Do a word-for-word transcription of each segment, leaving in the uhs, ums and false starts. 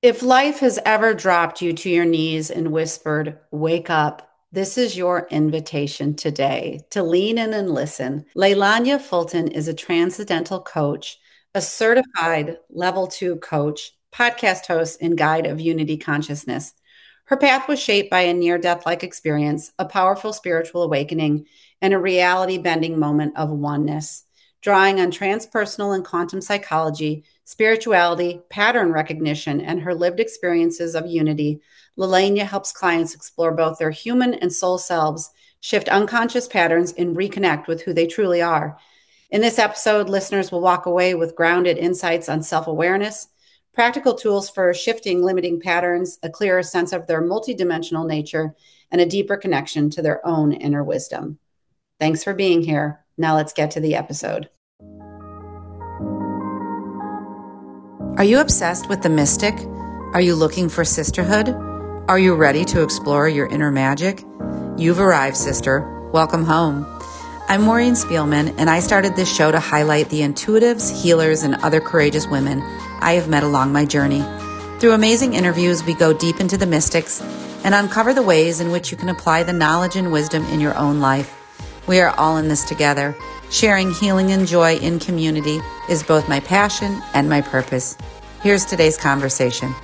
If life has ever dropped you to your knees and whispered, "Wake up," this is your invitation today to lean in and listen. Leilania Fulton is a transcendental coach, a certified level two coach, podcast host, and guide of unity consciousness. Her path was shaped by a near death like experience, a powerful spiritual awakening, and a reality bending moment of oneness. Drawing on transpersonal and quantum psychology, spirituality, pattern recognition, and her lived experiences of unity, Lelania helps clients explore both their human and soul selves, shift unconscious patterns, and reconnect with who they truly are. In this episode, listeners will walk away with grounded insights on self awareness, practical tools for shifting limiting patterns, a clearer sense of their multidimensional nature, and a deeper connection to their own inner wisdom. Thanks for being here. Now let's get to the episode. Are you obsessed with the mystic? Are you looking for sisterhood? Are you ready to explore your inner magic? You've arrived, sister. Welcome home. I'm Maureen Spielman, and I started this show to highlight the intuitives, healers, and other courageous women I have met along my journey. Through amazing interviews, we go deep into the mystics and uncover the ways in which you can apply the knowledge and wisdom in your own life. We are all in this together. Sharing healing and joy in community is both my passion and my purpose. Here's today's conversation.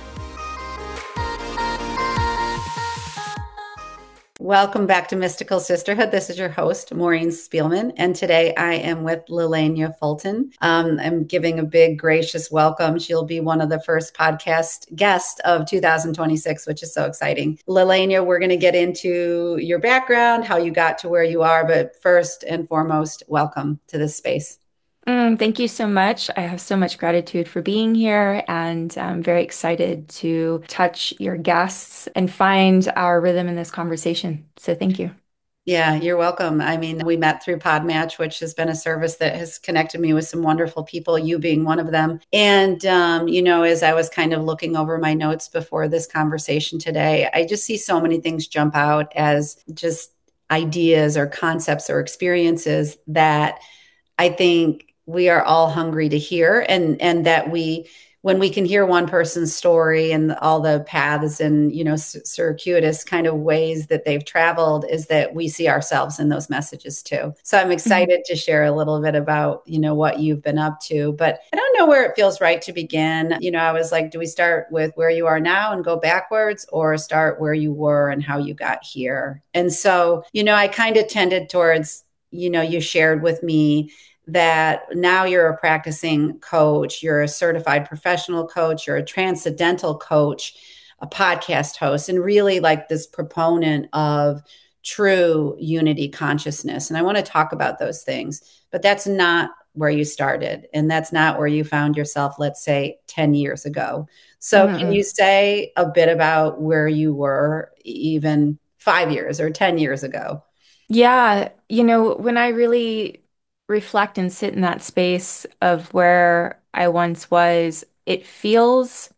Welcome back to Mystical Sisterhood. This is your host, Maureen Spielman, and today I am with Lelania Fulton. Um, I'm giving a big, gracious welcome. She'll be one of the first podcast guests of two thousand twenty-six, which is so exciting. Lelania, we're going to get into your background, how you got to where you are, but first and foremost, welcome to this space. Mm, thank you so much. I have so much gratitude for being here, and I'm very excited to touch your guests and find our rhythm in this conversation. So thank you. Yeah, you're welcome. I mean, we met through Podmatch, which has been a service that has connected me with some wonderful people, you being one of them. And, um, you know, as I was kind of looking over my notes before this conversation today, I just see so many things jump out as just ideas or concepts or experiences that I think we are all hungry to hear, and and that we when we can hear one person's story and all the paths and, you know, circuitous kind of ways that they've traveled, is that we see ourselves in those messages too. So I'm Mhm. excited to share a little bit about, you know, what you've been up to, but I don't know where it feels right to begin. You know, I was like, do we start with where you are now and go backwards, or start where you were and how you got here? And so, you know, I kind of tended towards, you know, you shared with me that now you're a practicing coach, you're a certified professional coach, you're a transcendental coach, a podcast host, and really like this proponent of true unity consciousness. And I want to talk about those things, but that's not where you started. And that's not where you found yourself, let's say ten years ago. So can you Mm-mm. say a bit about where you were even five years or ten years ago? Yeah, you know, when I really reflect and sit in that space of where I once was, it feels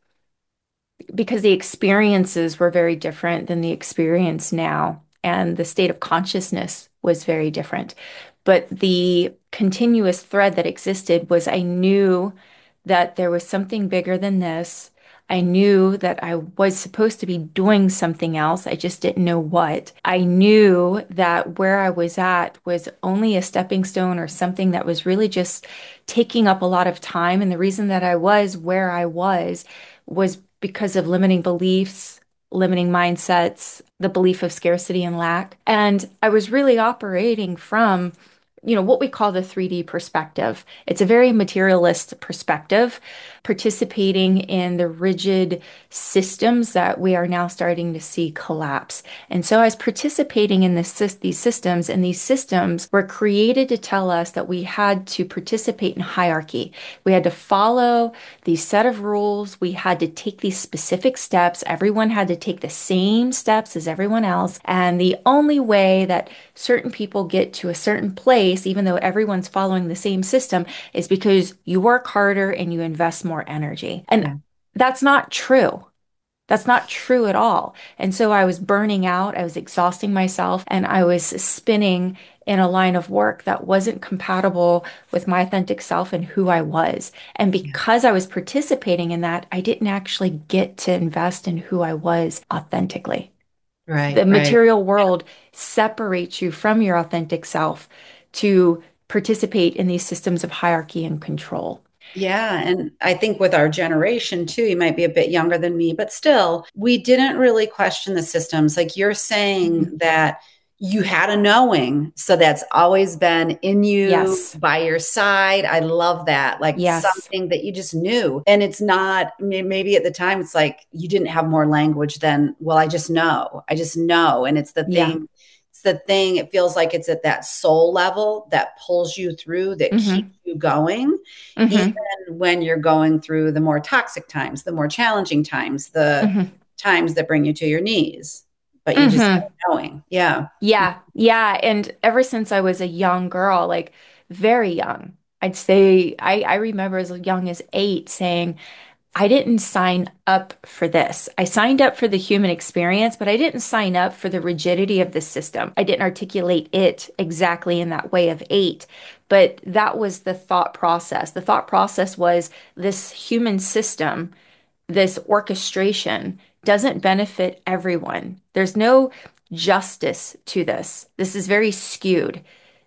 because the experiences were very different than the experience now, and the state of consciousness was very different. But the continuous thread that existed was I knew that there was something bigger than this. I knew that I was supposed to be doing something else. I just didn't know what. I knew that where I was at was only a stepping stone or something that was really just taking up a lot of time. And the reason that I was where I was was because of limiting beliefs, limiting mindsets, the belief of scarcity and lack. And I was really operating from, you know, what we call the three D perspective. It's a very materialist perspective, participating in the rigid systems that we are now starting to see collapse. And so I was participating in this, these systems, and these systems were created to tell us that we had to participate in hierarchy. We had to follow these set of rules. We had to take these specific steps. Everyone had to take the same steps as everyone else. And the only way that certain people get to a certain place, even though everyone's following the same system, is because you work harder and you invest more energy. And Yeah. that's not true. That's not true at all. And so I was burning out, I was exhausting myself, and I was spinning in a line of work that wasn't compatible with my authentic self and who I was. And Yeah. because I was participating in that, I didn't actually get to invest in who I was authentically. The Right, right. material world separates you from your authentic self to participate in these systems of hierarchy and control. Yeah, and I think with our generation too, you might be a bit younger than me, but still, we didn't really question the systems. Like you're saying Mhm. that you had a knowing, so that's always been in you, Yes. by your side. I love that. Like Yes. something that you just knew. And it's not, may- maybe at the time, it's like you didn't have more language than, well, I just know. I just know. And it's the Yeah. thing, it's the thing, it feels like it's at that soul level that pulls you through, that keeps Hmm. you going Hmm. when you're going through the more toxic times, the more challenging times, the Hmm. times that bring you to your knees. But you just Hmm. have knowing. Yeah. Yeah. Yeah. And ever since I was a young girl, like very young, I'd say I, I remember as young as eight saying, I didn't sign up for this. I signed up for the human experience, but I didn't sign up for the rigidity of the system. I didn't articulate it exactly in that way of eight, but that was the thought process. The thought process was this human system, this orchestration doesn't benefit everyone. There's no justice to this. This is very skewed.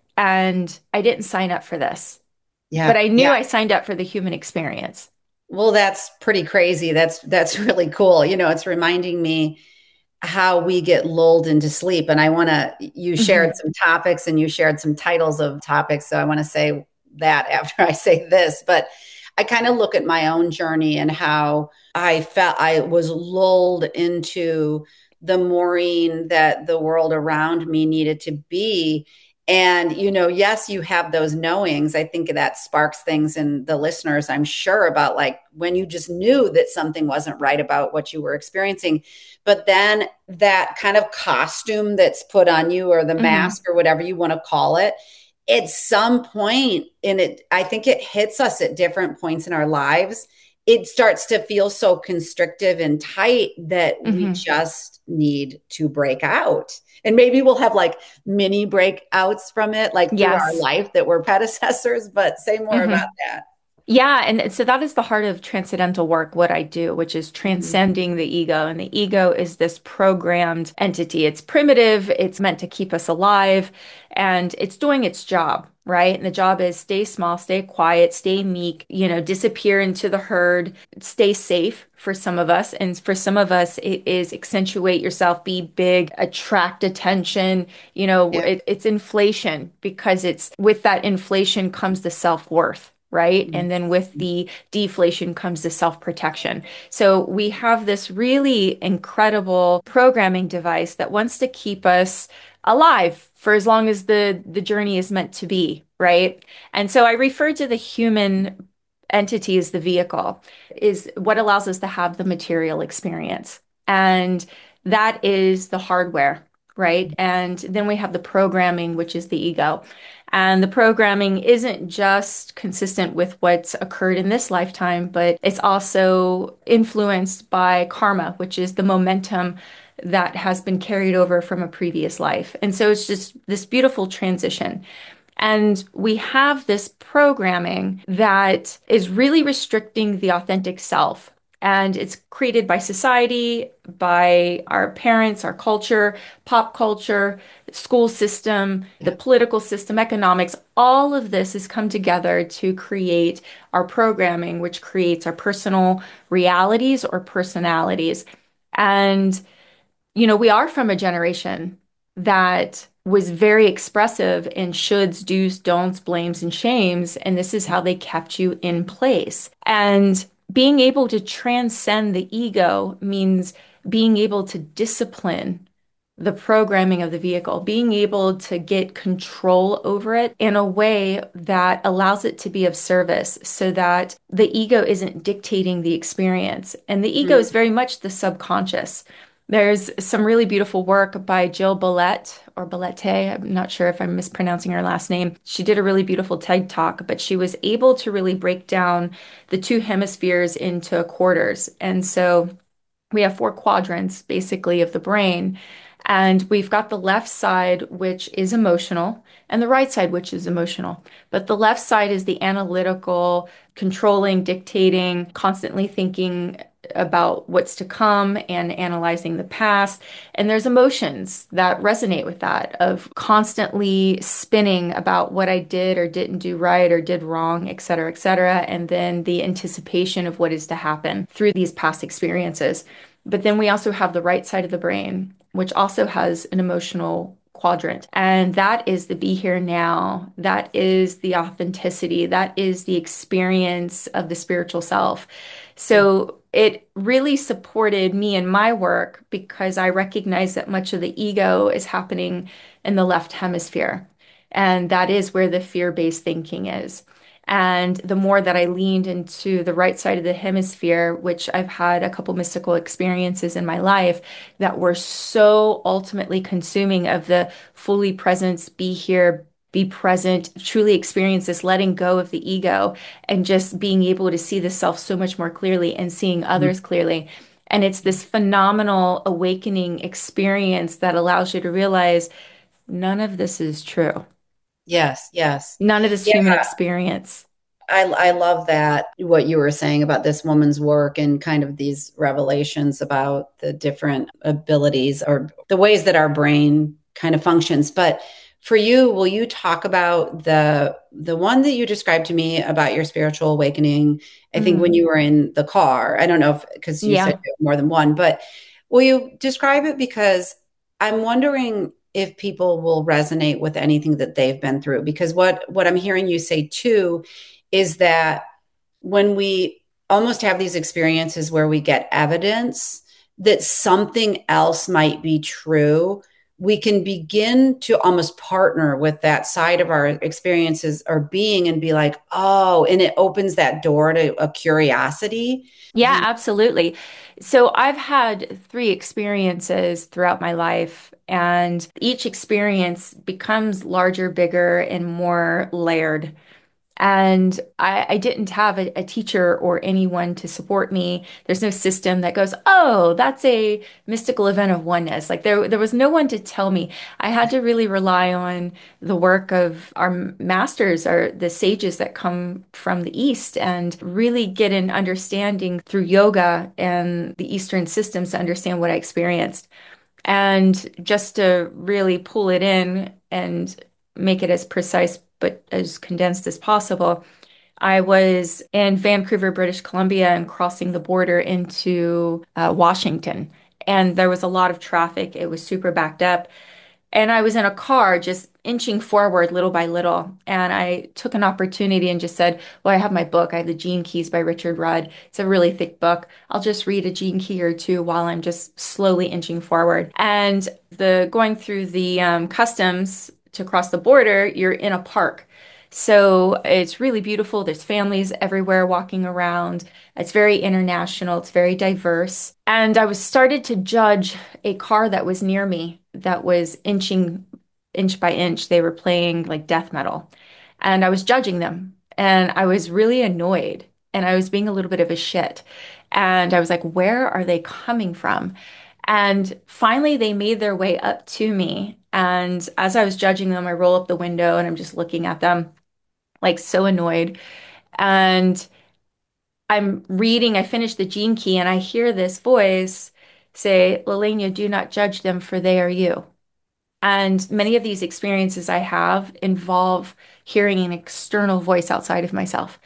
And I didn't sign up for this, but Yeah. I knew Yeah. I signed up for the human experience. Well, that's pretty crazy. That's that's really cool. You know, it's reminding me how we get lulled into sleep. And I want to, you shared Hmm. some topics and you shared some titles of topics. So I want to say that after I say this, but I kind of look at my own journey and how I felt I was lulled into the Maureen that the world around me needed to be. And, you know, yes, you have those knowings. I think that sparks things in the listeners, I'm sure, about like when you just knew that something wasn't right about what you were experiencing. But then that kind of costume that's put on you or the Hmm. mask or whatever you want to call it, at some point in it, I think it hits us at different points in our lives. It starts to feel so constrictive and tight that we Hmm. just need to break out. And maybe we'll have like mini breakouts from it, like through our Yes. life that were predecessors, but say more Hmm. about that. Yeah, and so that is the heart of transcendental work, what I do, which is Mhm. transcending the ego. And the ego is this programmed entity. It's primitive, it's meant to keep us alive, and it's doing its job, right? And the job is stay small, stay quiet, stay meek, you know, disappear into the herd, stay safe for some of us. And for some of us, it is accentuate yourself, be big, attract attention. You know, Yeah. it, it's inflation because it's with that inflation comes the self-worth. Right. Mhm. And then with the deflation comes the self-protection. So we have this really incredible programming device that wants to keep us alive for as long as the the journey is meant to be, right? And so I refer to the human entity as the vehicle, is what allows us to have the material experience. And that is the hardware, right? And then we have the programming, which is the ego. And the programming isn't just consistent with what's occurred in this lifetime, but it's also influenced by karma, which is the momentum that has been carried over from a previous life. And so it's just this beautiful transition. And we have this programming that is really restricting the authentic self. And it's created by society, by our parents, our culture, pop culture, school system, the Yeah. political system, economics. All of this has come together to create our programming, which creates our personal realities or personalities. And you know, we are from a generation that was very expressive in shoulds, do's, don'ts, blames, and shames. And this is how they kept you in place. And being able to transcend the ego means being able to discipline the programming of the vehicle, being able to get control over it in a way that allows it to be of service so that the ego isn't dictating the experience. And the ego is Mhm. very much the subconscious. There's some really beautiful work by Jill Bollett or Bollette. I'm not sure if I'm mispronouncing her last name. She did a really beautiful TED Talk, but she was able to really break down the two hemispheres into quarters. And so we have four quadrants basically of the brain. And we've got the left side, which is emotional, and the right side, which is emotional. But the left side is the analytical, controlling, dictating, constantly thinking about what's to come and analyzing the past. And there's emotions that resonate with that of constantly spinning about what I did or didn't do right or did wrong, et cetera, et cetera. And then the anticipation of what is to happen through these past experiences. But then we also have the right side of the brain, which also has an emotional quadrant. And that is the be here now. That is the authenticity. That is the experience of the spiritual self. So it really supported me in my work because I recognize that much of the ego is happening in the left hemisphere. And that is where the fear-based thinking is. And the more that I leaned into the right side of the hemisphere, which I've had a couple mystical experiences in my life that were so ultimately consuming of the fully presence, be here, be present, truly experience this letting go of the ego and just being able to see the self so much more clearly and seeing others clearly. And it's this phenomenal awakening experience that allows you to realize none of this is true. Yes, yes. None of this Yeah, human experience. I I love that what you were saying about this woman's work and kind of these revelations about the different abilities or the ways that our brain kind of functions. But for you, will you talk about the the one that you described to me about your spiritual awakening? I think when Mm, you were in the car. I don't know if because you said yeah. you have more than one, but will you describe it? Because I'm wondering if people will resonate with anything that they've been through. Because what what I'm hearing you say too is that when we almost have these experiences where we get evidence that something else might be true, we can begin to almost partner with that side of our experiences or being and be like, oh, and it opens that door to a curiosity. Do Yeah, you, absolutely. So I've had three experiences throughout my life, and each experience becomes larger, bigger, and more layered. And I, I didn't have a, a teacher or anyone to support me. There's no system that goes, oh, that's a mystical event of oneness. Like there, there was no one to tell me. I had to really rely on the work of our masters, or the sages that come from the East, and really get an understanding through yoga and the Eastern systems to understand what I experienced. And just to really pull it in and make it as precise but as condensed as possible, I was in Vancouver, British Columbia, and crossing the border into uh, Washington. And there was a lot of traffic. It was super backed up. And I was in a car just inching forward little by little. And I took an opportunity and just said, well, I have my book. I have the Gene Keys by Richard Rudd. It's a really thick book. I'll just read a gene key or two while I'm just slowly inching forward. And the going through the um, customs to cross the border, you're in a park. So it's really beautiful. There's families everywhere walking around. It's very international. It's very diverse. And I was started to judge a car that was near me that was inching inch by inch. They were playing like death metal. And I was judging them. And I was really annoyed. And I was being a little bit of a shit. And I was like, where are they coming from? And finally, they made their way up to me. And as I was judging them, I roll up the window and I'm just looking at them, like so annoyed. And I'm reading, I finished the Gene Key, and I hear this voice say, Lelania, do not judge them, for they are you. And many of these experiences I have involve hearing an external voice outside of myself.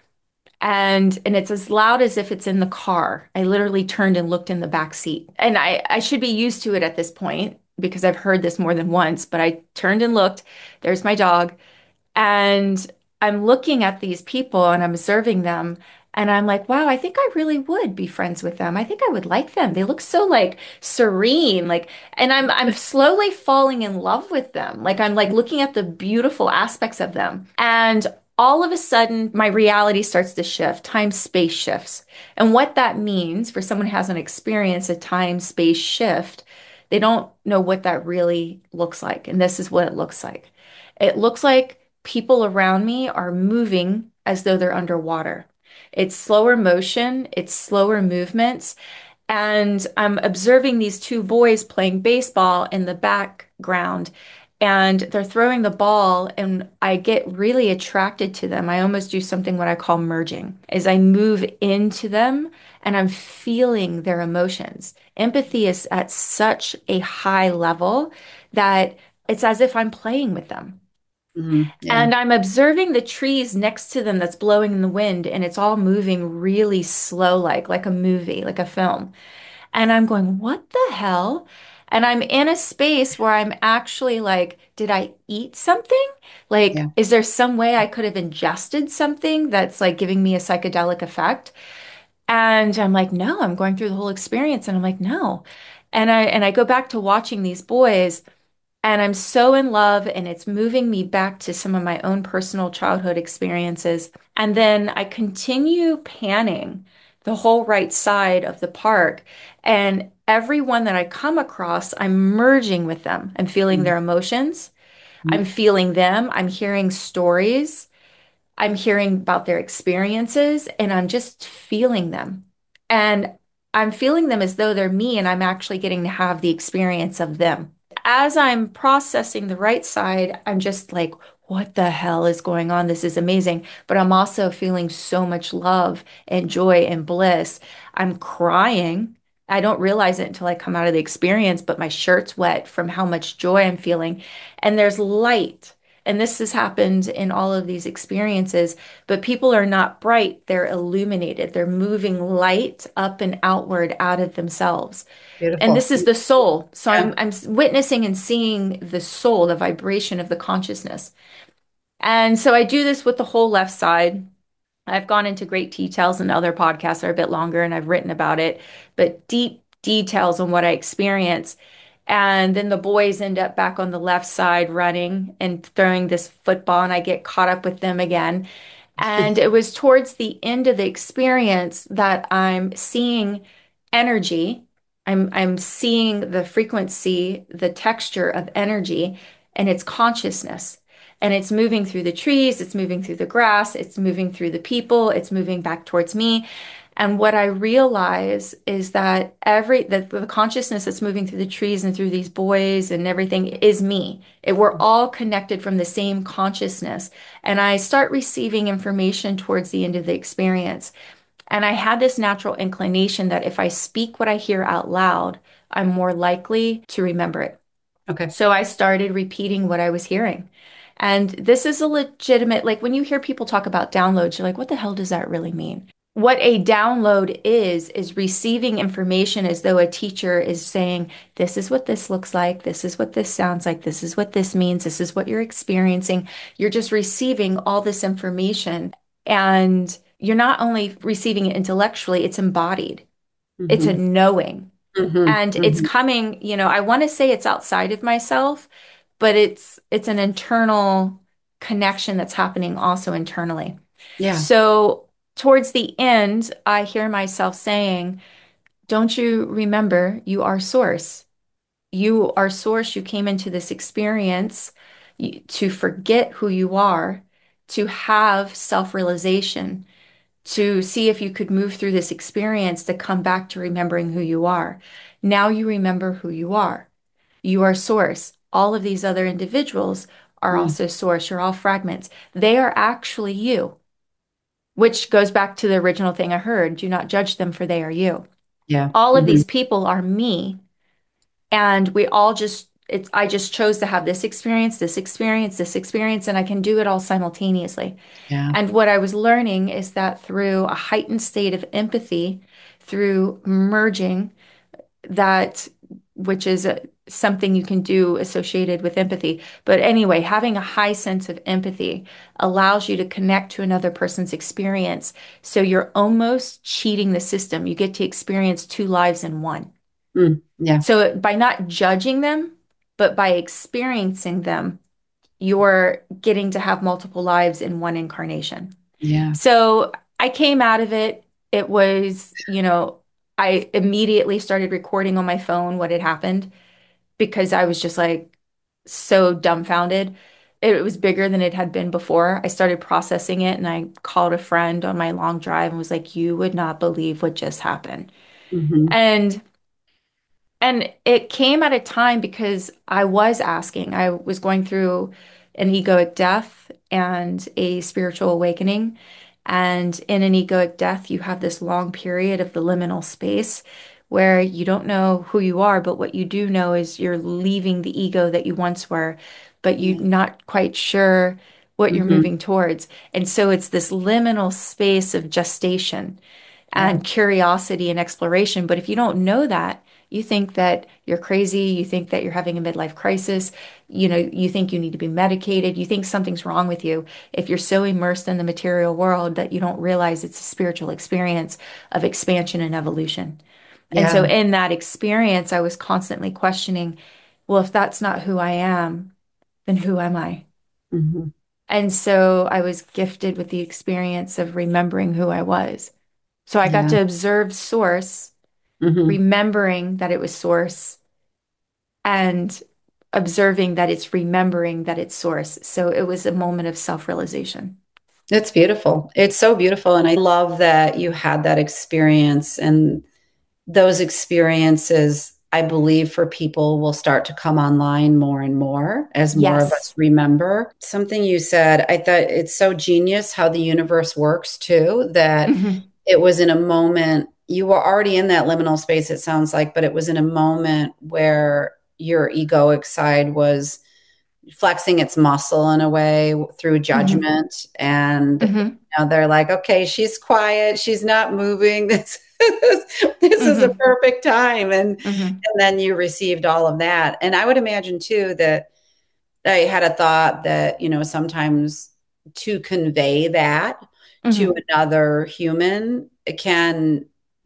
And and it's as loud as if it's in the car. I literally turned and looked in the back seat. And I, I should be used to it at this point because I've heard this more than once, but I turned and looked. There's my dog. And I'm looking at these people and I'm observing them. And I'm like, wow, I think I really would be friends with them. I think I would like them. They look so like serene, like, and I'm I'm slowly falling in love with them. Like I'm like looking at the beautiful aspects of them. And all of a sudden, my reality starts to shift. Time space shifts. And what that means for someone who hasn't experienced a time space shift, they don't know what that really looks like. And this is what it looks like. It looks like people around me are moving as though they're underwater. It's slower motion, it's slower movements, And I'm observing these two boys playing baseball in the background, and they're throwing the ball, and I get really attracted to them. I almost do something what I call merging, is I move into them and I'm feeling their emotions. Empathy is at such a high level that it's as if I'm playing with them. Mhm. Yeah. And I'm observing the trees next to them that's blowing in the wind, and it's all moving really slow, like like a movie, like a film. And I'm going, what the hell? And I'm in a space where I'm actually like, did I eat something? Yeah. Like, is there some way I could have ingested something that's like giving me a psychedelic effect? And I'm like, no, I'm going through the whole experience. And I'm like, no. And I and I go back to watching these boys, and I'm so in love, and it's moving me back to some of my own personal childhood experiences. And then I continue panning the whole right side of the park. And everyone that I come across, I'm merging with them. I'm feeling Mhm. their emotions. I'm feeling them. I'm hearing stories. I'm hearing about their experiences, and I'm just feeling them. And I'm feeling them as though they're me, and I'm actually getting to have the experience of them. As I'm processing the right side, I'm just like, what the hell is going on? This is amazing. But I'm also feeling so much love and joy and bliss. I'm crying. I don't realize it until I come out of the experience, but my shirt's wet from how much joy I'm feeling. And there's light. And this has happened in all of these experiences, but people are not bright. They're illuminated. They're moving light up and outward out of themselves. And Beautiful. this is the soul. So Yeah. I'm I'm witnessing and seeing the soul, the vibration of the consciousness. And so I do this with the whole left side. I've gone into great details in other podcasts that are a bit longer, and I've written about it, but deep details on what I experience. And then the boys end up back on the left side running and throwing this football, and I get caught up with them again. And it was towards the end of the experience that I'm seeing energy. I'm I'm seeing the frequency, the texture of energy, and it's consciousness. And it's moving through the trees, it's moving through the grass, it's moving through the people, it's moving back towards me. And what I realize is that every the, the consciousness that's moving through the trees and through these boys and everything is me. It, we're all connected from the same consciousness. And I start receiving information towards the end of the experience. And I had this natural inclination that if I speak what I hear out loud, I'm more likely to remember it. Okay. So I started repeating what I was hearing. And this is a legitimate, like when you hear people talk about downloads, you're like, what the hell does that really mean? What a download is, is receiving information as though a teacher is saying, this is what this looks like, this is what this sounds like, this is what this means, this is what you're experiencing. You're just receiving all this information, and you're not only receiving it intellectually, it's embodied. It's a Hmm. knowing. Hmm. And it's Hmm. coming, you know, I want to say it's outside of myself, but it's it's an internal connection that's happening also internally. Yeah. So towards the end, I hear myself saying, don't you remember you are source? You are source. You came into this experience y- to forget who you are, to have self-realization, to see if you could move through this experience to come back to remembering who you are. Now you remember who you are. You are source. All of these other individuals are Mm. also source. You're all fragments. They are actually you, which goes back to the original thing I heard. Do not judge them, for they are you. Yeah. All of Hmm. these people are me, and we all just it's I just chose to have this experience, this experience, this experience, and I can do it all simultaneously. Yeah. And what I was learning is that through a heightened state of empathy, through merging, that which is a, something you can do associated with empathy. But anyway, having a high sense of empathy allows you to connect to another person's experience. So you're almost cheating the system. You get to experience two lives in one. Mm. Yeah. So by not judging them, but by experiencing them, you're getting to have multiple lives in one incarnation. Yeah. So I came out of it. It was, you know, I immediately started recording on my phone what had happened because I was just like so dumbfounded. It was bigger than it had been before. I started processing it, and I called a friend on my long drive and was like, you would not believe what just happened. Hmm. And and it came at a time because I was asking, I was going through an egoic death and a spiritual awakening. And in an egoic death, you have this long period of the liminal space where you don't know who you are, but what you do know is you're leaving the ego that you once were, but you're Yeah. not quite sure what you're Hmm. moving towards. And so it's this liminal space of gestation Yeah. and curiosity and exploration. But if you don't know that, you think that you're crazy, you think that you're having a midlife crisis, you know, you think you need to be medicated, you think something's wrong with you if you're so immersed in the material world that you don't realize it's a spiritual experience of expansion and evolution. And so Yeah. in that experience, I was constantly questioning, well, if that's not who I am, then who am I? Hmm. And so I was gifted with the experience of remembering who I was. So I got Yeah. to observe source, Hmm. remembering that it was source, and observing that it's remembering that it's source. So it was a moment of self-realization. It's beautiful. It's so beautiful. And I love that you had that experience. And those experiences, I believe, for people will start to come online more and more as more of us Yes. remember. Something you said, I thought it's so genius how the universe works too, that Hmm. it was in a moment, you were already in that liminal space, it sounds like, but it was in a moment where your egoic side was flexing its muscle in a way through Hmm. judgment. And Hmm. you know, they're like, okay, she's quiet, she's not moving. This, this is a Hmm. perfect time. And Hmm. and then you received all of that. And I would imagine too that I had a thought that, you know, sometimes to convey that to Hmm. another human, it can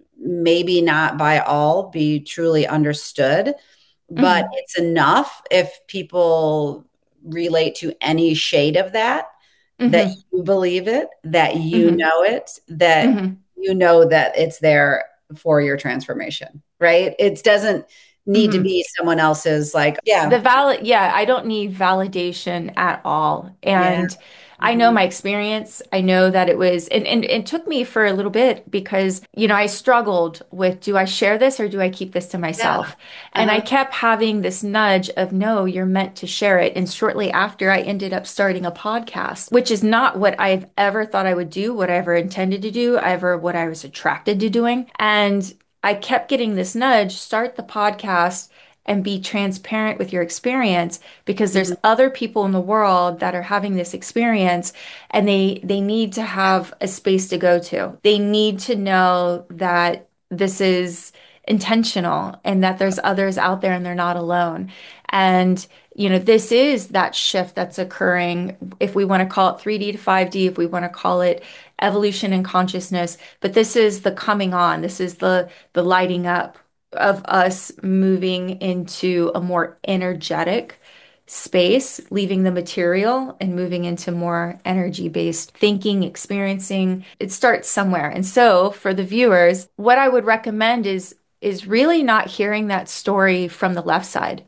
maybe not by all be truly understood, but Hmm. it's enough if people relate to any shade of that, that Hmm. you believe it, that you Hmm. know it, that Hmm. you know that it's there for your transformation, right? It doesn't need to Hmm. be someone else's like, yeah, The valid, yeah, I don't need validation at all. yeah. And I know Hmm. my experience. I know that it was, and, and it took me for a little bit because, you know, I struggled with, do I share this or do I keep this to Yeah. myself? And I Uh-huh. kept having this nudge of, no, you're meant to share it. And shortly after, I ended up starting a podcast, which is not what I've ever thought I would do, what I ever intended to do, ever what I was attracted to doing. And I kept getting this nudge, start the podcast and be transparent with your experience because there's Hmm. other people in the world that are having this experience and they they need to have a space to go to. They need to know that this is intentional and that there's others out there and they're not alone. And you know, this is that shift that's occurring, if we want to call it three D to five D, if we want to call it evolution and consciousness, but this is the coming on. This is the the lighting up of us moving into a more energetic space, leaving the material and moving into more energy-based thinking, experiencing. It starts somewhere. And so for the viewers, what I would recommend is is really not hearing that story from the left side.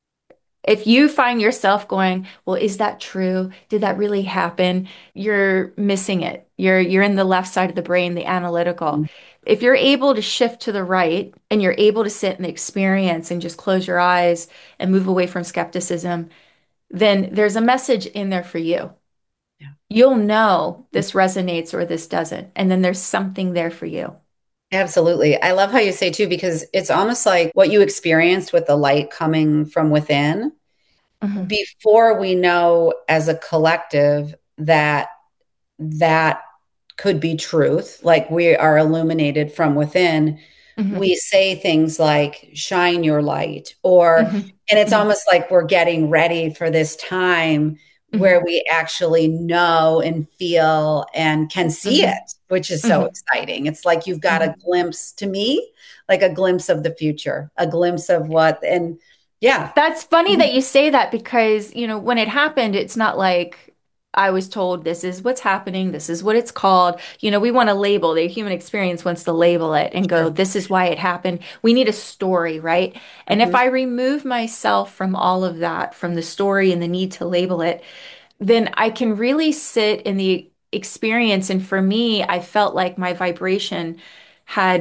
If you find yourself going, well, is that true? Did that really happen? You're missing it. You're you're in the left side of the brain, the analytical. If you're able to shift to the right and you're able to sit in the experience and just close your eyes and move away from skepticism, then there's a message in there for you. Yeah. You'll know this resonates or this doesn't, and then there's something there for you. Absolutely. I love how you say too, because it's almost like what you experienced with the light coming from within Hmm. before we know as a collective that that could be truth, like we are illuminated from within, Hmm. we say things like shine your light, or, Hmm. and it's Hmm. almost like we're getting ready for this time where Hmm. we actually know and feel and can see it, Hmm. which is so Hmm. exciting. It's like you've got a Hmm. glimpse, to me, like a glimpse of the future, a glimpse of what, and yeah. That's funny Mhm. that you say that because, you know, when it happened, it's not like I was told this is what's happening, this is what it's called. You know, we want to label, the human experience wants to label it and go, Sure. this is why it happened. We need a story, right? And if Mhm. I remove myself from all of that, from the story and the need to label it, then I can really sit in the experience. And for me, I felt like my vibration had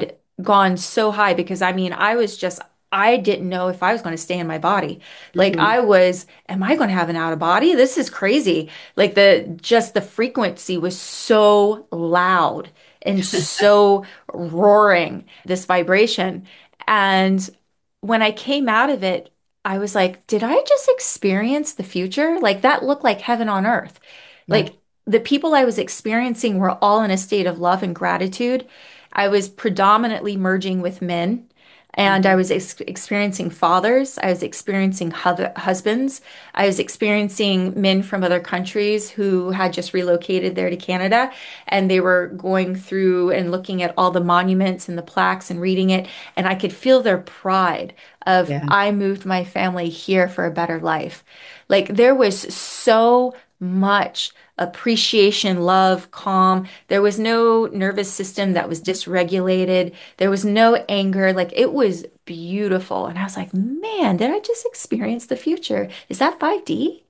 gone so high because I mean, I was just, I didn't know if I was going to stay in my body. Like Mhm. I was, am I going to have an out of body? This is crazy. Like the, just the frequency was so loud and so roaring, this vibration. And when I came out of it, I was like, did I just experience the future? Like that looked like heaven on earth. Yeah. Like the people I was experiencing were all in a state of love and gratitude. I was predominantly merging with men, and I Mhm. was ex experiencing fathers. I was experiencing hu husbands. I was experiencing men from other countries who had just relocated there to Canada, and they were going through and looking at all the monuments and the plaques and reading it, and I could feel their pride of Yeah. I moved my family here for a better life. Like there was so much appreciation, love, calm. There was no nervous system that was dysregulated. There was no anger. Like it was beautiful. And I was like, man, did I just experience the future? Is that five D?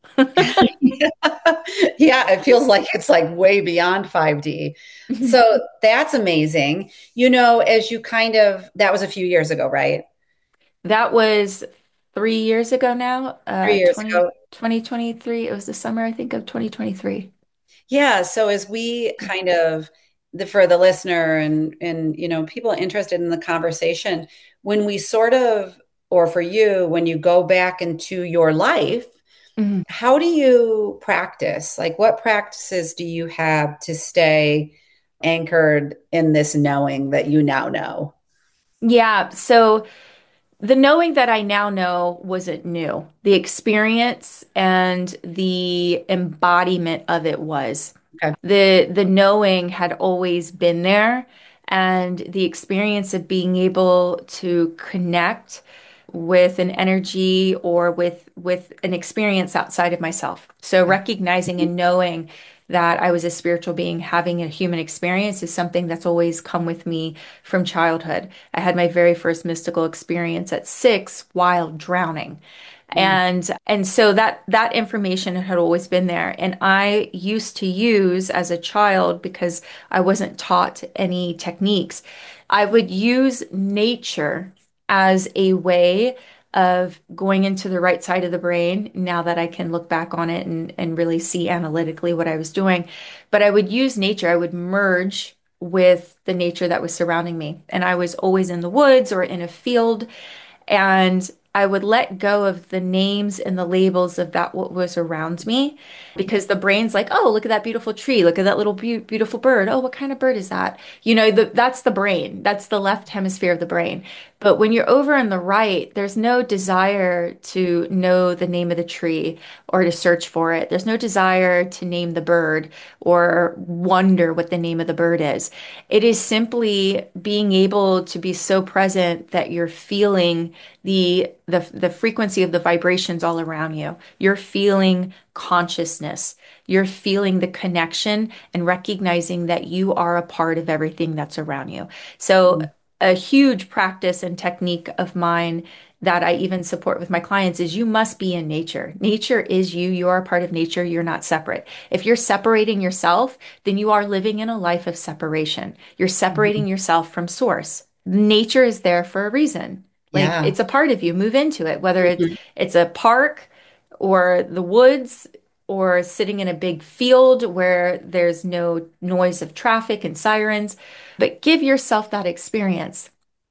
Yeah, it feels like it's like way beyond five D. So that's amazing. You know, as you kind of, that was a few years ago, right? That was three years ago now, Three uh, years twenty ago. twenty twenty three. It was the summer, I think, of twenty twenty-three. Yeah. So as we kind of, the for the listener and and you know people interested in the conversation, when we sort of, or for you, when you go back into your life, Mhm. how do you practice? Like, what practices do you have to stay anchored in this knowing that you now know? Yeah. So the knowing that I now know wasn't new. The experience and the embodiment of it was. Okay. The the knowing had always been there, and the experience of being able to connect with an energy or with with an experience outside of myself. So recognizing and knowing that I was a spiritual being having a human experience is something that's always come with me from childhood. I had my very first mystical experience at six while drowning. Mm, And and so that that information had always been there. And I used to use as a child because I wasn't taught any techniques. I would use nature as a way of going into the right side of the brain now that I can look back on it and, and really see analytically what I was doing. But I would use nature, I would merge with the nature that was surrounding me. And I was always in the woods or in a field, and I would let go of the names and the labels of that what was around me because the brain's like, oh, look at that beautiful tree. Look at that little be beautiful bird. Oh, what kind of bird is that? You know, the, that's the brain. That's the left hemisphere of the brain. But when you're over in the right, there's no desire to know the name of the tree or to search for it. There's no desire to name the bird or wonder what the name of the bird is. It is simply being able to be so present that you're feeling the the the frequency of the vibrations all around you. You're feeling consciousness. You're feeling the connection and recognizing that you are a part of everything that's around you. So mm, a huge practice and technique of mine that I even support with my clients is you must be in nature. Nature is you. You are a part of nature. You're not separate. If you're separating yourself, then you are living in a life of separation. You're separating mhm. yourself from source. Nature is there for a reason. Like Yeah. it's a part of you. Move into it, whether it's Mhm. it's a park or the woods or sitting in a big field where there's no noise of traffic and sirens, but give yourself that experience.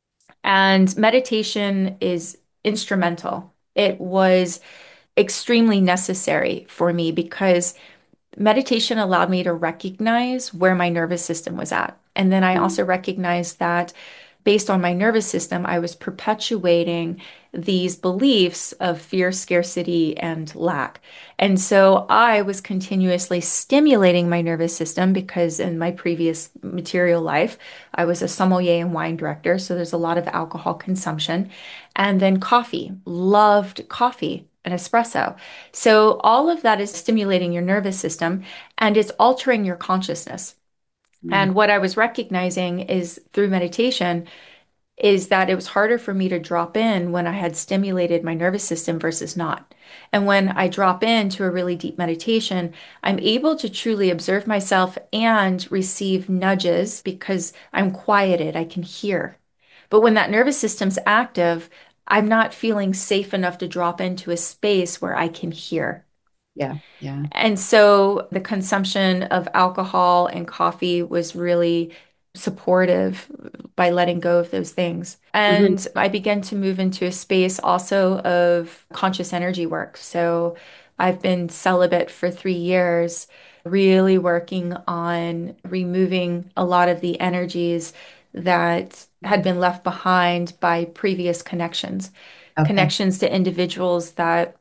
And meditation is instrumental. It was extremely necessary for me because meditation allowed me to recognize where my nervous system was at. And then I Mm, also recognized that based on my nervous system, I was perpetuating these beliefs of fear, scarcity, and lack. And so I was continuously stimulating my nervous system because in my previous material life, I was a sommelier and wine director. So there's a lot of alcohol consumption. And then coffee, loved coffee, an espresso. So all of that is stimulating your nervous system and it's altering your consciousness. mm, And what I was recognizing is through meditation is that it was harder for me to drop in when I had stimulated my nervous system versus not. And when I drop into a really deep meditation, I'm able to truly observe myself and receive nudges because I'm quieted, I can hear. But when that nervous system's active, I'm not feeling safe enough to drop into a space where I can hear. Yeah. Yeah. And so the consumption of alcohol and coffee was really supportive by letting go of those things. Hmm. And I began to move into a space also of conscious energy work. So I've been celibate for three years, really working on removing a lot of the energies that had been left behind by previous connections, Okay. connections to individuals that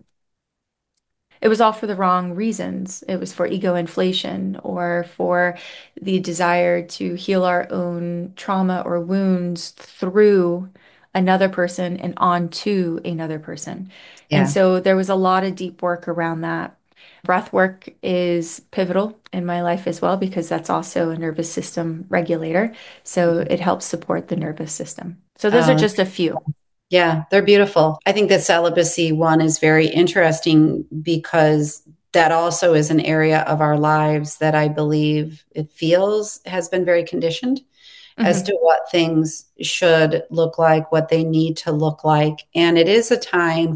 it was all for the wrong reasons. It was for ego inflation or for the desire to heal our own trauma or wounds through another person and onto another person. And Yeah. so there was a lot of deep work around that. Breath work is pivotal in my life as well because that's also a nervous system regulator. So it helps support the nervous system. So those are Oh, just a few. yeah, they're beautiful. I think the celibacy one is very interesting because that also is an area of our lives that I believe it feels has been very conditioned as Mhm. to what things should look like, what they need to look like. And it is a time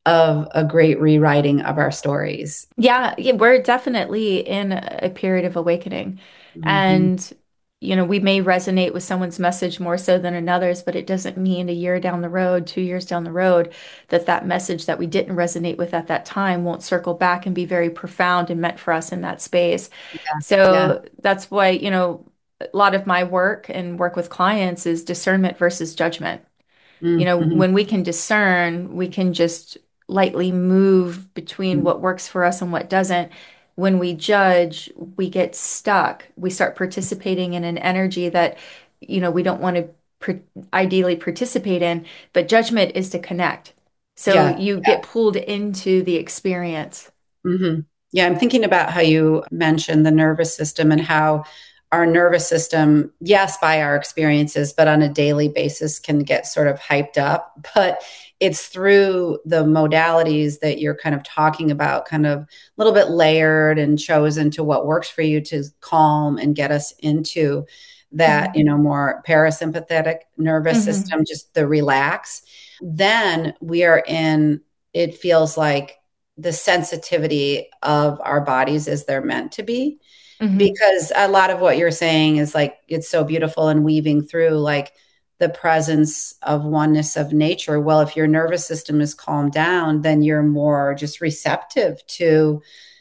of a great rewriting of our stories. Yeah, yeah, we're definitely in a period of awakening. Hmm. And, you know, we may resonate with someone's message more so than another's, but it doesn't mean a year down the road, two years down the road, that that message that we didn't resonate with at that time won't circle back and be very profound and meant for us in that space. Yeah. Yeah. So that's why, you know, a lot of my work and work with clients is discernment versus judgment. You know, Mm-hmm. when we can discern, we can just lightly move between what works for us and what doesn't. When we judge, we get stuck. We start participating in an energy that, you know, we don't want to pr ideally participate in, but judgment is to connect. So Yeah. you get pulled into the experience. Hmm. Yeah, I'm thinking about how you mentioned the nervous system and how our nervous system, yes, by our experiences, but on a daily basis can get sort of hyped up. But it's through the modalities that you're kind of talking about, kind of a little bit layered and chosen to what works for you to calm and get us into that, Hmm. you know, more parasympathetic nervous Hmm. system, just the relax. Then we are in, it feels like the sensitivity of our bodies as they're meant to be. Hmm. Because a lot of what you're saying is like, it's so beautiful and weaving through like the presence of oneness of nature. Well, if your nervous system is calmed down, then you're more just receptive to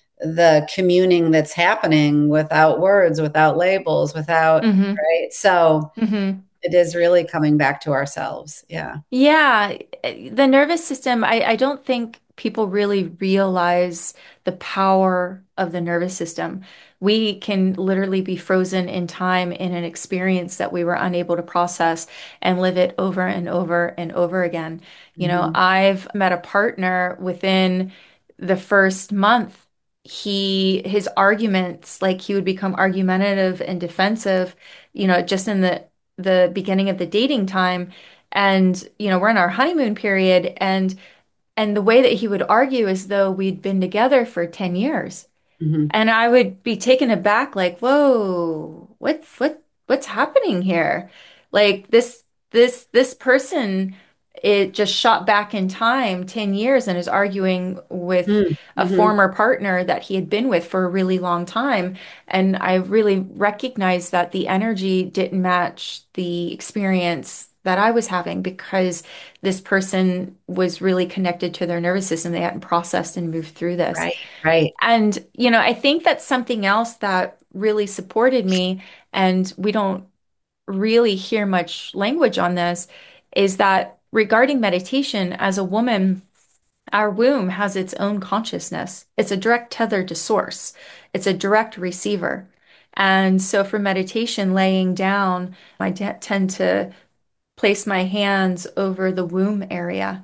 the communing that's happening without words, without labels, without, Hmm. right? So Hmm. it is really coming back to ourselves. Yeah. Yeah, the nervous system, I, I don't think people really realize the power of the nervous system. We can literally be frozen in time in an experience that we were unable to process and live it over and over and over again. You know, Hmm. I've met a partner within the first month. He, his arguments, like he would become argumentative and defensive, you know, just in the the beginning of the dating time and, you know, we're in our honeymoon period and and the way that he would argue as though we'd been together for ten years. Hmm. And I would be taken aback, like, whoa, what what what's happening here? Like this this this person it just shot back in time ten years and is arguing with a Hmm. former partner that he had been with for a really long time. And I really recognized that the energy didn't match the experience that I was having because this person was really connected to their nervous system. They hadn't processed and moved through this. Right. Right. And, you know, I think that's something else that really supported me, and we don't really hear much language on this, is that regarding meditation, as a woman, our womb has its own consciousness. It's a direct tether to source, it's a direct receiver. And so for meditation, laying down, I t- tend to place my hands over the womb area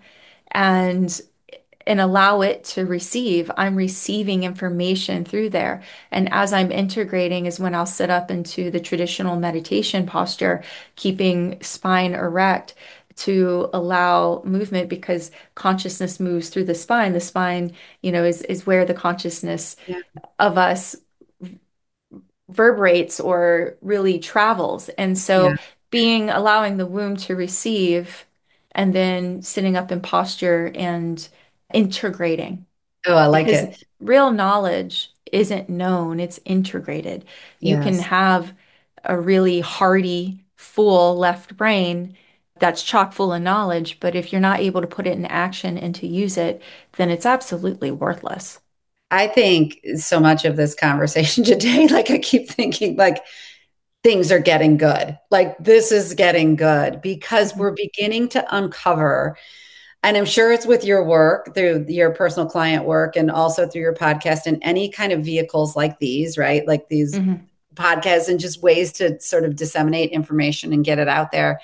and and allow it to receive. I'm receiving information through there. And as I'm integrating is when I'll sit up into the traditional meditation posture, keeping spine erect to allow movement because consciousness moves through the spine. The spine, you know, is is where the consciousness Yeah. of us reverberates or really travels. And Yeah. so being allowing the womb to receive and then sitting up in posture and integrating Oh, I like because it. real knowledge isn't known, it's integrated. You can Yes. have a really hearty, full left brain that's chock full of knowledge, but if you're not able to put it in action and to use it, then it's absolutely worthless. I think so much of this conversation today, like I keep thinking, like things are getting good. Like this is getting good because Mhm. we're beginning to uncover, and I'm sure it's with your work, through your personal client work, and also through your podcast and any kind of vehicles like these, right? Like these Mhm. podcasts and just ways to sort of disseminate information and get it out there.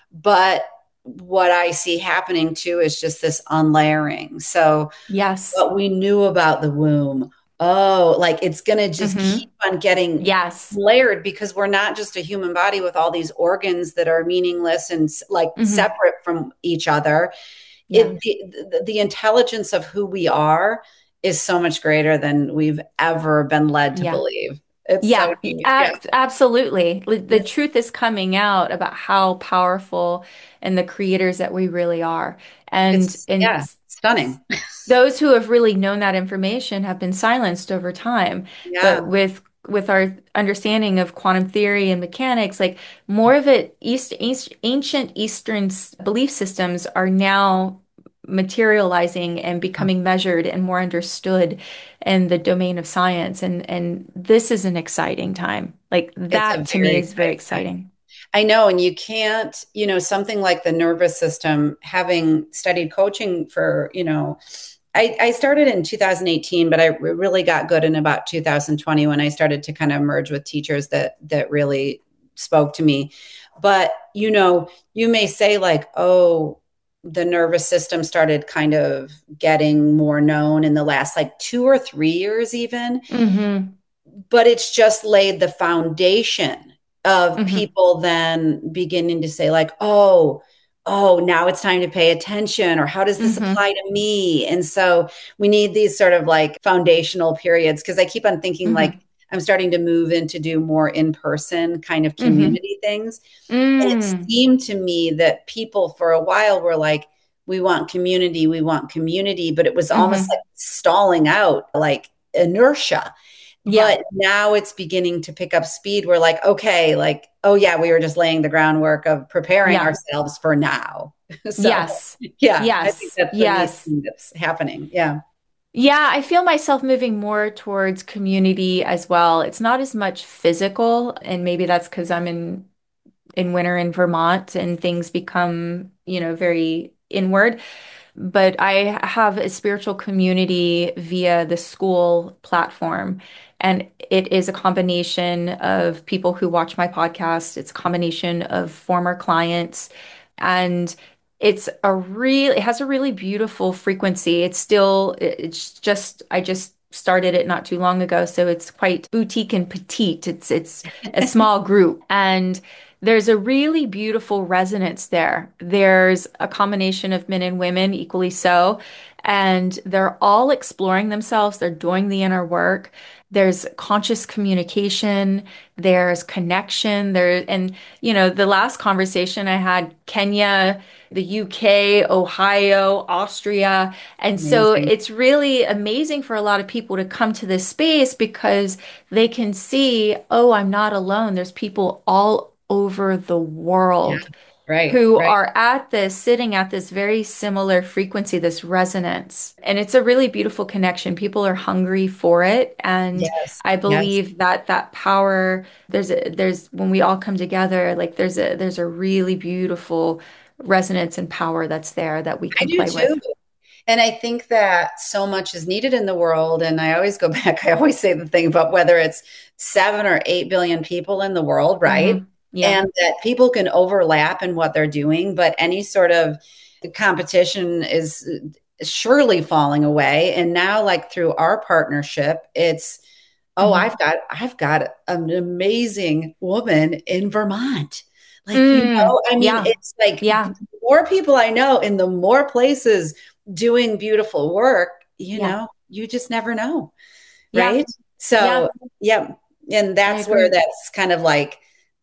But what I see happening too is just this unlayering. So, Yes. what we knew about the womb, oh, like it's going to just keep Hmm. on getting Yes. layered because we're not just a human body with all these organs that are meaningless and like Hmm. separate from each other. Yeah. It the, the intelligence of who we are is so much greater than we've ever been led to Yeah. believe. It's so Yeah, neat. Yeah. a- absolutely. Like, the Yeah. truth is coming out about how powerful and the creators that we really are. And It's and yeah, s- s- stunning. those who have really known that information have been silenced over time. But Yeah. with with our understanding of quantum theory and mechanics, like more of it, East, East ancient Eastern s- belief systems are now materializing and becoming measured and more understood in the domain of science. And and this is an exciting time. Like It's a that to me very is very exciting time. exciting. I know, and you can't, you know, something like the nervous system, having studied coaching for, you know, I, I started in two thousand eighteen, but I really got good in about two thousand twenty when I started to kind of merge with teachers that that really spoke to me. But, you know, you may say like, oh, the nervous system started kind of getting more known in the last like two or three years even, Hmm. but it's just laid the foundation of Hmm. people then beginning to say like, oh, oh, now it's time to pay attention, or how does this Hmm. apply to me? And so we need these sort of like foundational periods, because I keep on thinking like Hmm. I'm starting to move into do more in-person kind of Hmm. community things. And it Mm. seemed to me that people for a while were like, we want community, we want community, but it was almost like Hmm. stalling out, like inertia. Yeah. But now it's beginning to pick up speed. We're like, okay, like, oh yeah, we were just laying the groundwork of preparing Yeah. ourselves for now. So Yes. yeah, I think Yes. that's the neat Yes. thing that's happening. Yeah. Yeah, I feel myself moving more towards community as well. It's not as much physical, and maybe that's because I'm in in winter in Vermont and things become, you know, very inward. But I have a spiritual community via the school platform. And it is a combination of people who watch my podcast. It's a combination of former clients. And it's a real, it has a really beautiful frequency. It's still, it's just, I just started it not too long ago. So it's quite boutique and petite. It's, it's a small group. And there's a really beautiful resonance there. There's a combination of men and women, equally so, and they're all exploring themselves. They're doing the inner work. There's conscious communication, there's connection, there, and you know, the last conversation I had, Kenya, the U K, Ohio, Austria. And so Amazing. it's really amazing for a lot of people to come to this space because they can see, oh, I'm not alone. There's people all over the Yeah. world Right. who Right. are at this, sitting at this very similar frequency, this resonance. And it's a really beautiful connection. People are hungry for it. And Yes. I Yes. believe that that power, there's a, there's, when we all come together, like there's a, there's a really beautiful resonance and power that's there that we I can do play too. with. And I think that so much is needed in the world. And I always go back, I always say the thing about whether it's seven or eight billion people in the world, right? Hmm. Yeah. And that people can overlap in what they're doing, but any sort of competition is surely falling away. And now, like through our partnership, it's, oh, Hmm. I've got I've got an amazing woman in Vermont. Like, you Mm. know, I mean, Yeah. it's like Yeah. the more people I know in the more places doing beautiful work, you Yeah. know, you just never know, Yeah. right? Yeah. So, yeah. And I that's where agree. that's kind of like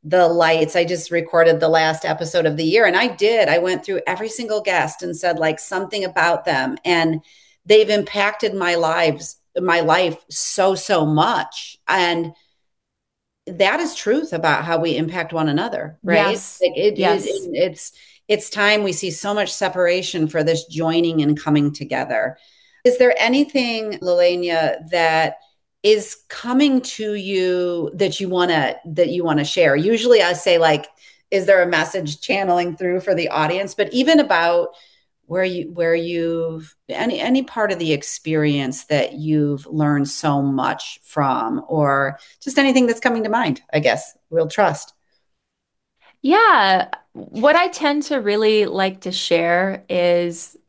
the lights. I just recorded the last episode of the year, and I did. I went through every single guest and said like something about them, and they've impacted my lives, my life so, so much. And that is truth about how we impact one another, right? Yes. Like it, it, Yes. it it's it's time we see so much separation for this joining and coming together. Is there anything, Lelania, that is coming to you that you want to that you want to share? Usually I say like, is there a message channeling through for the audience? But even about where you where you've any any part of the experience that you've learned so much from, or just anything that's coming to mind, I guess we'll trust. Yeah. What I tend to really like to share is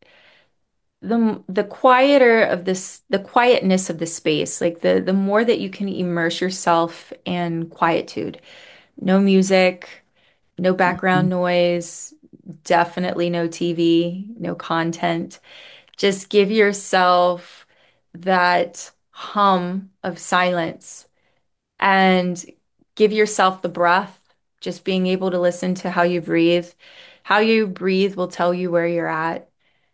the the quieter of this the quietness of the space, like the the more that you can immerse yourself in quietude. No music, no background noise, definitely no T V, no content. Just give yourself that hum of silence and give yourself the breath, just being able to listen to how you breathe. How you breathe will tell you where you're at.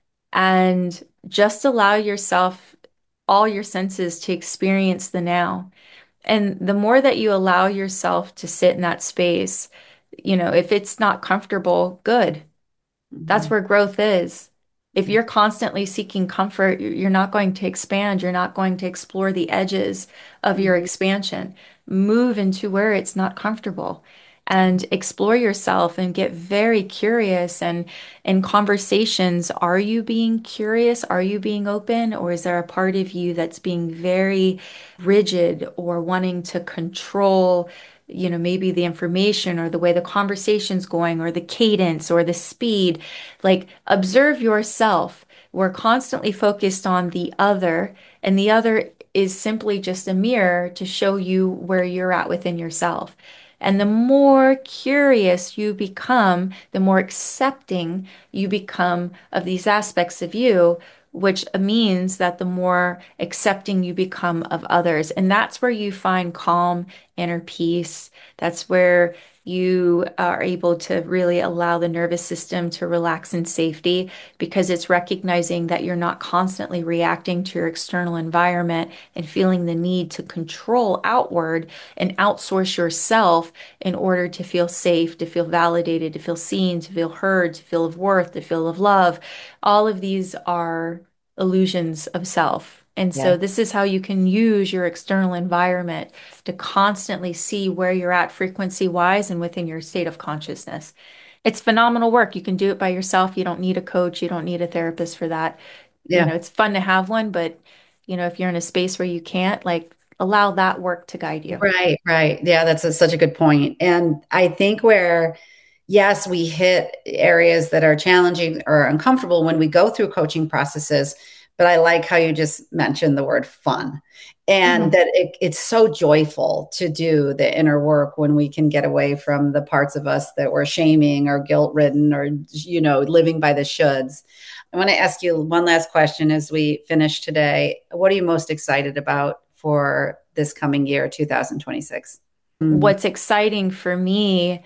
And just allow yourself, all your senses, to experience the now. And the more that you allow yourself to sit in that space, you know, if it's not comfortable, good. That's Mhm. where growth is. If you're constantly seeking comfort, you're not going to expand. You're not going to explore the edges of your Mhm. expansion. Move into where it's not comfortable and explore yourself and get very curious. And in conversations, are you being curious? Are you being open? Or is there a part of you that's being very rigid or wanting to control? You know, maybe the information or the way the conversation's going or the cadence or the speed. Like, observe yourself. We're constantly focused on the other, and the other is simply just a mirror to show you where you're at within yourself. And the more curious you become, the more accepting you become of these aspects of you, which means that the more accepting you become of others. And that's where you find calm, inner peace. That's where you are able to really allow the nervous system to relax in safety because it's recognizing that you're not constantly reacting to your external environment and feeling the need to control outward and outsource yourself in order to feel safe, to feel validated, to feel seen, to feel heard, to feel of worth, to feel of love. All of these are illusions of self. And Yeah. so, this is how you can use your external environment to constantly see where you're at frequency wise and within your state of consciousness. It's phenomenal work. You can do it by yourself. You don't need a coach. You don't need a therapist for that. You know, Yeah. it's fun to have one, but, you know, if you're in a space where you can't, like, allow that work to guide you. Right, right. Yeah, that's a, such a good point. And I think where, yes, we hit areas that are challenging or uncomfortable when we go through coaching processes, but I like how you just mentioned the word fun and Mhm. that it, it's so joyful to do the inner work when we can get away from the parts of us that we're shaming or guilt ridden or, you know, living by the shoulds. I want to ask you one last question as we finish today. What are you most excited about for this coming year, two thousand twenty-six? Mm. What's exciting for me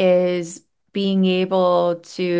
is being able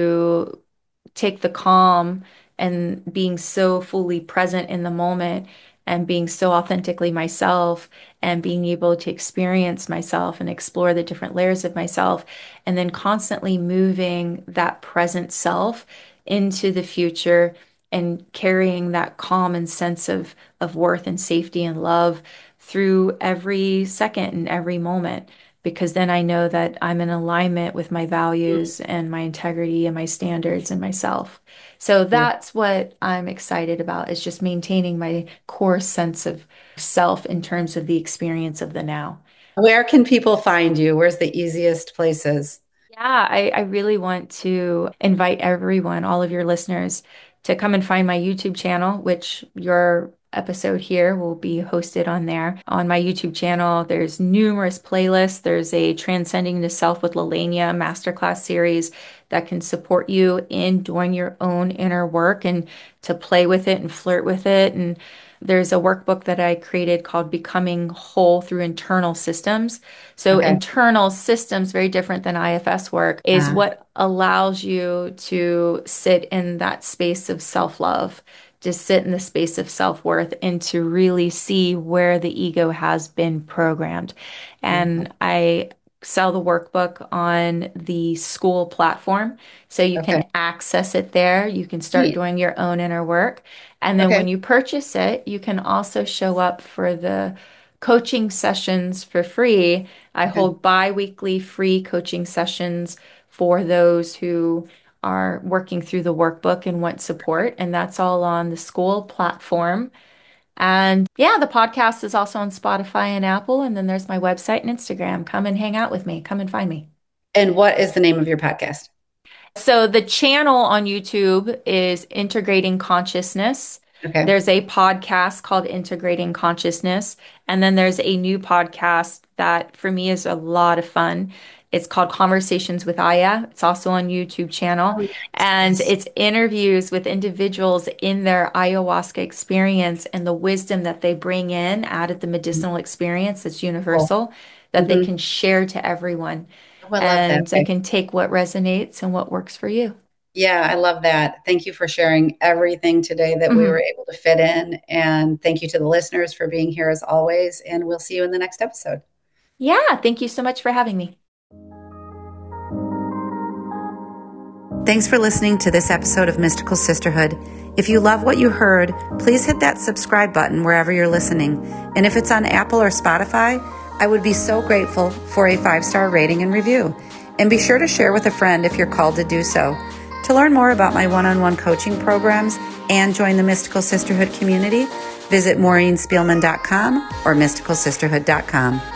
to take the calm and being so fully present in the moment and being so authentically myself and being able to experience myself and explore the different layers of myself and then constantly moving that present self into the future and carrying that calm and sense of of worth and safety and love through every second and every moment because then I know that I'm in alignment with my values and my integrity and my standards and myself. So Yeah. that's what I'm excited about is just maintaining my core sense of self in terms of the experience of the now. Where can people find you? Where's the easiest places? Yeah, I, I really want to invite everyone, all of your listeners, to come and find my YouTube channel, which your episode here will be hosted on there. On my YouTube channel, there's numerous playlists. There's a Transcending the Self with Lelania masterclass series that can support you in doing your own inner work and to play with it and flirt with it and there's a workbook that I created called Becoming Whole Through Internal Systems. So Okay. internal systems, very different than I F S work, is Uh, what allows you to sit in that space of self-love, to sit in the space of self-worth, and to really see where the ego has been programmed. yeah. And I sell the workbook on the school platform. So you Okay. can access it there. You can start Neat. doing your own inner work. And then Okay. when you purchase it, you can also show up for the coaching sessions for free. I Okay. hold bi-weekly free coaching sessions for those who are working through the workbook and want support. And that's all on the school platform. And yeah, the podcast is also on Spotify and Apple. And then there's my website and Instagram. Come and hang out with me. Come and find me. And what is the name of your podcast? So the channel on YouTube is Integrating Consciousness. Okay. There's a podcast called Integrating Consciousness. And then there's a new podcast that for me is a lot of fun. It's called Conversations with Aya. It's also on YouTube channel. Oh, And yes. it's interviews with individuals in their ayahuasca experience and the wisdom that they bring in out of the medicinal experience that's Cool. universal, that they Mm-hmm. can share to everyone. Oh, I love that. And I Okay. can take what resonates and what works for you. Yeah, I love that. Thank you for sharing everything today that we were Mhm. able to fit in. And thank you to the listeners for being here as always. And we'll see you in the next episode. Yeah, thank you so much for having me. Thanks for listening to this episode of Mystical Sisterhood. If you love what you heard, please hit that subscribe button wherever you're listening. And if it's on Apple or Spotify, I would be so grateful for a five-star rating and review. And be sure to share with a friend if you're called to do so. To learn more about my one-on-one coaching programs and join the Mystical Sisterhood community, visit maureen spielman dot com or mystical sisterhood dot com.